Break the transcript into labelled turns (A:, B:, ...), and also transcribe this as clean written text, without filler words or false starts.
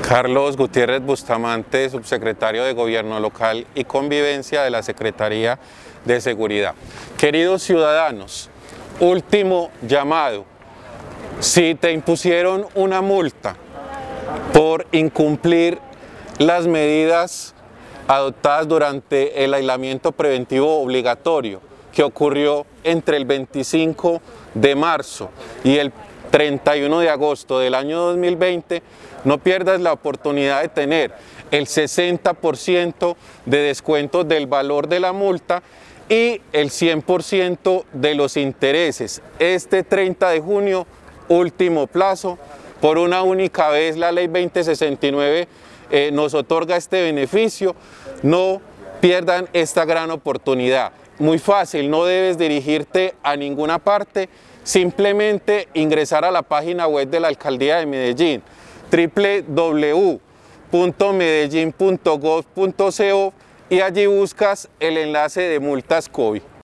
A: Carlos Gutiérrez Bustamante, subsecretario de Gobierno Local y Convivencia de la Secretaría de Seguridad. Queridos ciudadanos, último llamado. Si te impusieron una multa por incumplir las medidas adoptadas durante el aislamiento preventivo obligatorio que ocurrió entre el 25 de marzo y el 31 de agosto del año 2020, no pierdas la oportunidad de tener el 60% de descuento del valor de la multa y el 100% de los intereses. Este 30 de junio, último plazo, por una única vez la ley 2069 nos otorga este beneficio. No pierdan esta gran oportunidad. Muy fácil, no debes dirigirte a ninguna parte, simplemente ingresar a la página web de la Alcaldía de Medellín, www.medellin.gov.co, y allí buscas el enlace de multas COVID.